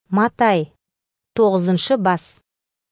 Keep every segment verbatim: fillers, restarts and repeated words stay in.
Матай, тоғызыншы бас.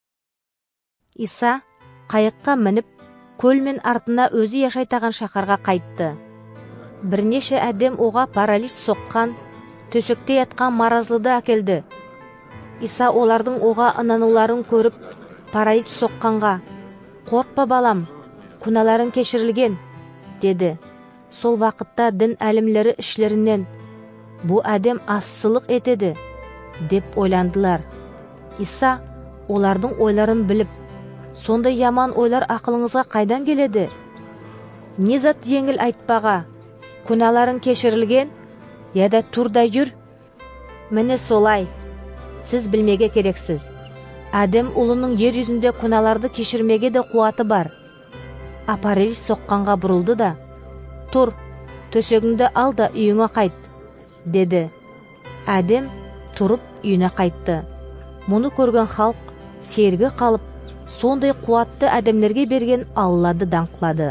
Иса қайыққа мініп, көл мен артына өзі яшайтаған шақарға қайтты. Бірнеше әдем оға паралич соққан, төсекте ятқан маразлыды әкелді. Иса олардың оға ынануларын көріп, паралич соққанға: "Қорқпа балам, күнәларың кешірілген", деді. Сол вақытта дін әлімлері ішлерінен: "Бұ әдем ассылық етеді", деп ойландылар. Иса олардың ойларын біліп: "Сондай яман ойлар ақылыңызға қайдан келеді? Не зат жеңіл айтпаға: күнәларың кешірілген, яда тұр да жүр? Міне солай, сіз білмеге керексіз. Әдем ұлының ер жүзінде күнәларды кешірмеге де қуаты бар." Паралич соққанға бұрылды да: "Тұр, төсегіңді ал да үйіңе қайт", деді. Әдем тұрып үйіне қайтты. Мұны көрген халық серге қалып, сондай қуатты әдемлерге берген Аллады даңқлады.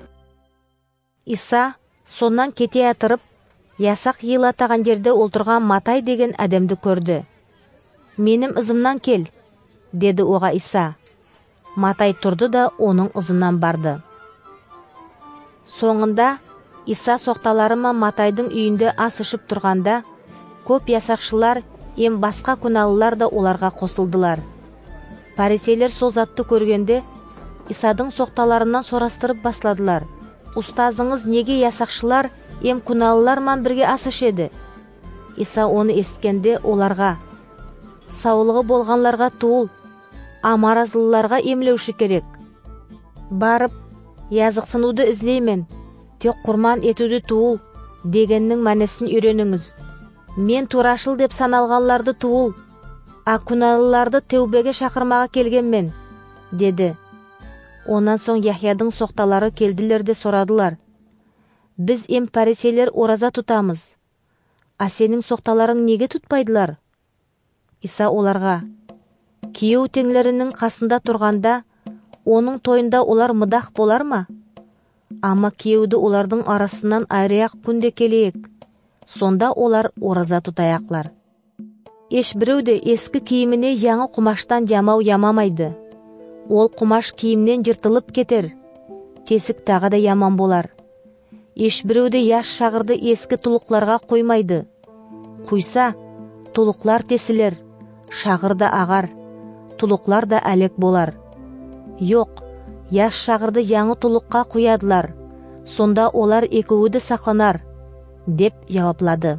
Иса сонан кете атырып, ясақ ел атаған жерде отырған Матай деген әдемді көрді. "Менің ызымнан кел", деді оға Иса. Матай тұрды да оның ызынан барды. Соңында Иса соқталарыма Матайдың үйінде ас ішіп тұрғанда, көп ясақшылар ем басқа күнәлылар да оларға қосылдылар. Парисейлер сол затты көргенде Исадың соқталарынан сорастырып басладылар: "Ұстазыңыз неге ясақшылар ем күнәлылармен бірге ас ішеді?" Иса оны есткенде оларға: "Саулығы болғанларға туыл, а маразлыларға емлеуші керек. Барып, язықсынуды ізлеймен, тек құрман етуді туыл" дегеннің мәнесін үйреніңіз. "Мен турашыл деп саналғанларды туыл, а күнәлыларды теубеге шақырмаға келгенмен", деді. Онан соң Яхядың соқталары келділер де сорадылар: "Біз ем парисейлер ораза тұтамыз, а сенің соқталарың неге тұтпайдылар?" Иса оларға: "Күйеу теңлерінің қасында тұрғанда, оның тойында олар мыдақ болар ма? Ама күйеуді олардың арасынан айыраяқ күнде келейік, сонда олар ораза тұтаяқлар. Ешбіреу де ескі киіміне яңы құмаштан жамау ямамайды. Ол құмаш киімнен жыртылып кетер, тесік тағы да яман болар. Ешбіреу де яш шағырды ескі тұлықларға қоймайды. Құйса, тұлықлар тесілер, шағыр да ағар, тұлықлар да әлек болар. Йоқ, яш шағырды яңы тұлыққа құядылар, сонда олар екеуі сақланар", деп жауаплады.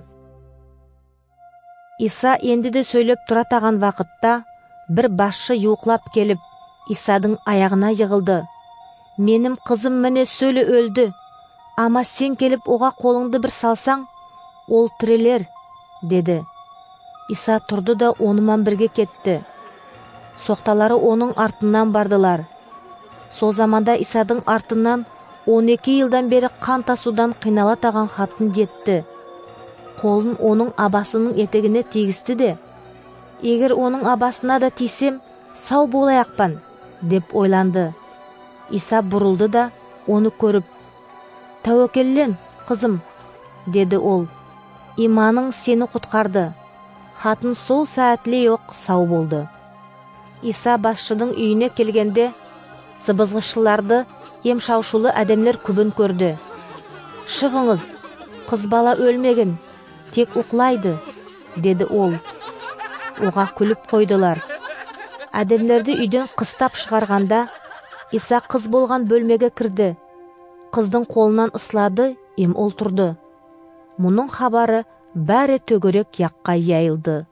Иса енді де сөйлеп тұратаған вақытта бір басшы юқлап келіп, Исадың аяғына жығылды: "Менің қызым міне сөлі өлді, ама сен келіп оға қолыңды бір салсаң, ол тірелер", деді. Иса тұрды да онымен бірге кетті. Соқталары оның артынан бардылар. Сол заманда Исадың артынан он екі елдан бері қан тасудан қинала таған хатын жетті. Қолын оның абасының етегіне тигізді де: "Егер оның абасына да тисем, сау болаяқпан", деп ойланды. Иса бұрылды да оны көріп: "Тәуекеллен, қызым", деді ол. "Иманың сені құтқарды". Хатын сол сәәтлей оқ сау болды. Иса басшының үйіне келгенде, сыбызғышыларды, емшаушылы әдемлер күбін көрді. "Шығыңыз, қыз бала өлмеген, тек ұқлайды", деді ол. Оға күліп қойдылар. Әдемлерді үйден қыстап шығарғанда, Иса қыз болған бөлмеге кірді. Қыздың қолынан ыслады, ем ол тұрды. Мұның хабары бәрі төгірек яққа яйылды.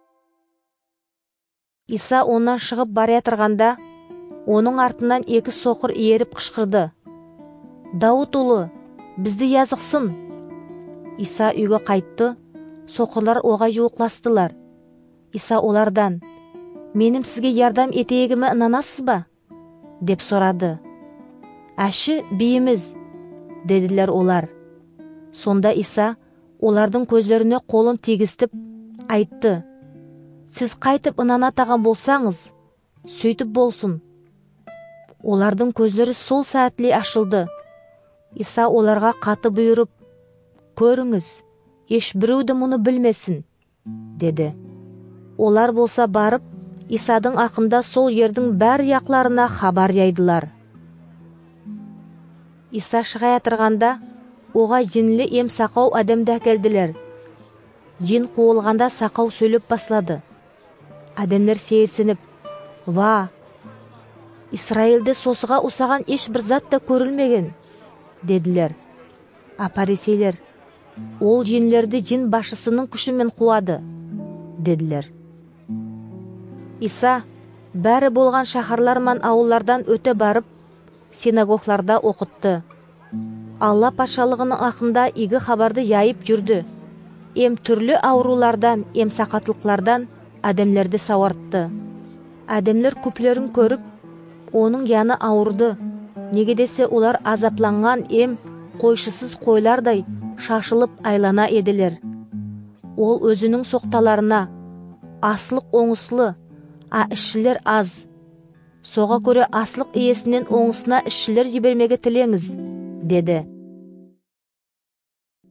Иса онан шығып бара жатырғанда, оның артынан екі соқыр иеріп қышқырды: "Дауыт ұлы, бізді язықсын". Иса үйге қайтты, соқырлар оға жуықластылар. Иса олардан: "Менің сізге ярдам етейігіме ынанасыз ба?" деп сұрады. "Әші бейіміз", деділер олар. Сонда Иса олардың көздеріне қолын тигістіп айтты: "Сіз қайтып ынана таған болсаңыз, сөйтіп болсын". Олардың көздері сол сәәтлей ашылды. Иса оларға қаты бұйырып: "Көріңіз, ешбіреу де мұны білмесін", деді. Олар болса барып, Исадың ақында сол ердің бәр яқларына хабар яйдылар. Иса шыға ятырғанда, оға жинлі ем сақау әдемді әкелділер. Жин қуылғанда сақау сөйлеп баслады. Әдемлер сейірсініп, «Ва, Исраилді сосыға ұсаған еш бір зат та көрілмеген», деділер. А парисейлер, «Ол жинлерді жин башысының күшімен қуады», деділер. Иса бәрі болған шахарлар мен ауыллардан өте барып, синагогларда оқытты. Алла патшалығының ақында игі хабарды яйып жүрді. Ем түрлі аурулардан, ем сақатлықлардан әдемлерді сауартты. Әдемлер көплерін көріп, оның яны ауырды. Неге десе олар азапланған ем қойшысыз қойлардай шашылып айлана еділер. Ол өзінің соқталарына, аслық оңыслы, а ішшілер аз. Соға көре аслық иесінен оңысына ішшілер жібермеге тілеңіз, деді.